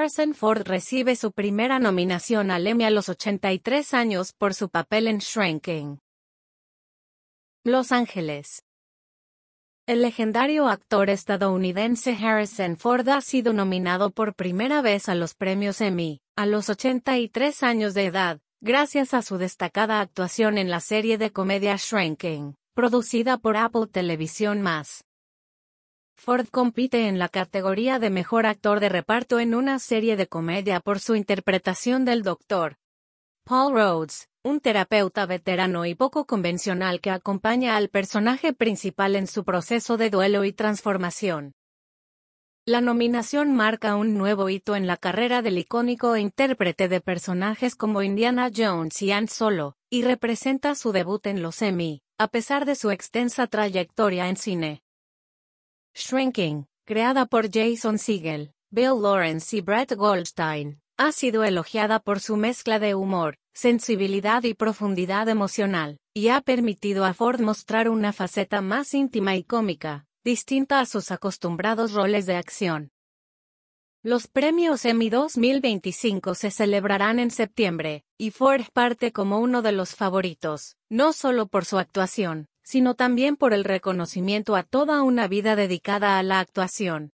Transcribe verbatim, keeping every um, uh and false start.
Harrison Ford recibe su primera nominación al Emmy a los ochenta y tres años por su papel en Shrinking. Los Ángeles. El legendario actor estadounidense Harrison Ford ha sido nominado por primera vez a los premios Emmy, a los ochenta y tres años de edad, gracias a su destacada actuación en la serie de comedia Shrinking, producida por Apple Television más. Ford compite en la categoría de Mejor Actor de Reparto en una serie de comedia por su interpretación del Doctor Paul Rhodes, un terapeuta veterano y poco convencional que acompaña al personaje principal en su proceso de duelo y transformación. La nominación marca un nuevo hito en la carrera del icónico intérprete de personajes como Indiana Jones y Han Solo, y representa su debut en los Emmy, a pesar de su extensa trayectoria en cine. Shrinking, creada por Jason Segel, Bill Lawrence y Brett Goldstein, ha sido elogiada por su mezcla de humor, sensibilidad y profundidad emocional, y ha permitido a Ford mostrar una faceta más íntima y cómica, distinta a sus acostumbrados roles de acción. Los premios Emmy dos mil veinticinco se celebrarán en septiembre, y Ford parte como uno de los favoritos, no solo por su actuación, sino también por el reconocimiento a toda una vida dedicada a la actuación.